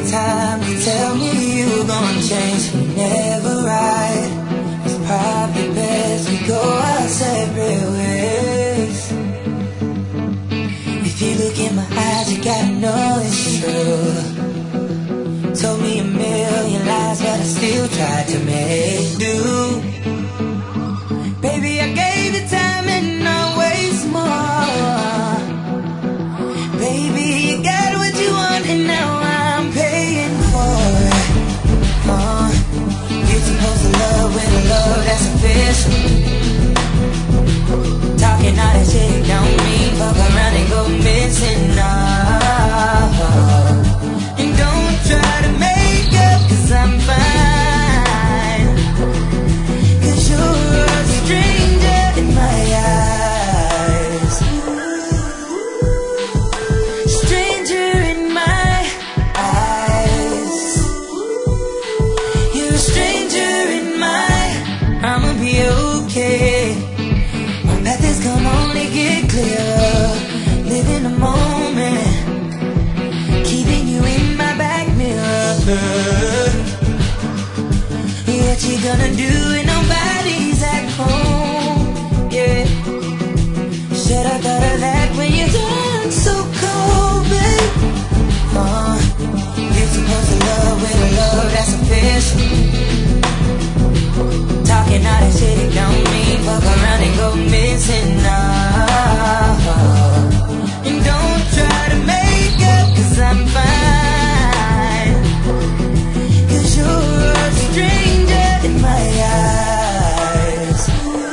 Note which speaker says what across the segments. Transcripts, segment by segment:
Speaker 1: time to tell me you gon' change. Never right. It's probably best we go our separate ways. If you look in my eyes, you gotta know it's true. Told me a million lies, but I still tried to make do. Baby, I gave you time and always more. Baby, you got what you want and now I'm paying for it. You're supposed to love with a love that's official. Talking all that shit don't mean fuck around and go missing. And don't try to make up, 'cause I'm fine. 'Cause you're a stranger in my eyes. Stranger in my eyes. You're a stranger in my. I'ma be okay. My path is gonna only get clearer. Live in the moment, keeping you in my back mirror. What you gonna do when nobody's at home? Yeah. Should I thought of that when you turned so cold, babe? You're supposed to love with a love that's official. Talking all that shit, it don't mean fuck around and go missing. And don't try to make up, 'cause I'm fine. 'Cause you're a stranger in my eyes.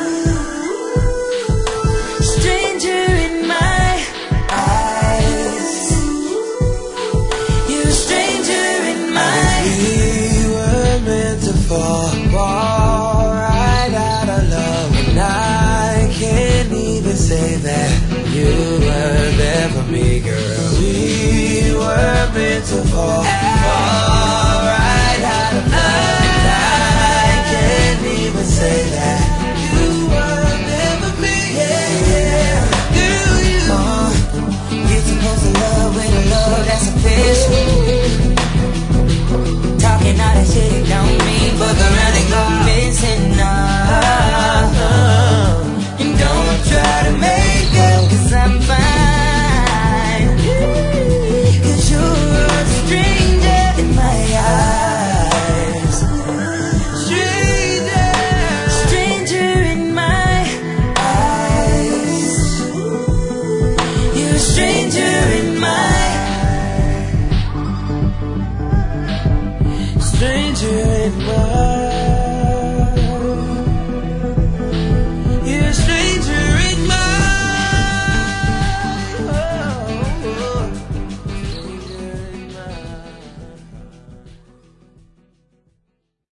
Speaker 1: Stranger in my eyes. You're a stranger in my. We were meant to fall right out of love, and I can't even say that you were there for me, girl. We were meant to fall right out of love, and I can't even say that you were there for me. Yeah, girl, you're supposed to love with a love that's official. Talking all that shit, it don't mean fuck around and go missing. And don't try to make up, 'cause I'm fine. 'Cause you're a stranger in my eyes. Stranger, stranger in my eyes. You're a stranger in my. Stranger in my